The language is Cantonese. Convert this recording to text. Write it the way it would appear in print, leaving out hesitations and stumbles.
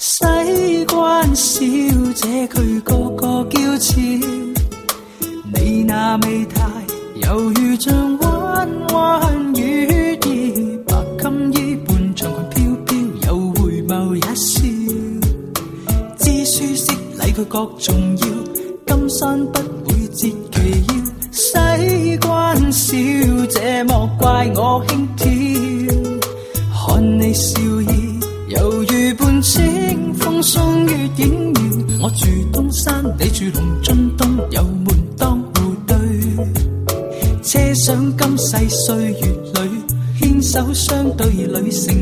西關小姐佢個個嬌俏，你那美態猶如像彎彎雨兒，白金衣伴長裙飄飄，又回眸一笑。知書識禮佢各重要，金山不會折其腰。西關小姐莫怪我輕佻，看你笑意猶如半清風送月影搖。我住東山，你住龍津東，有門當戶對。車廂今世歲月裏，牽手相對裏成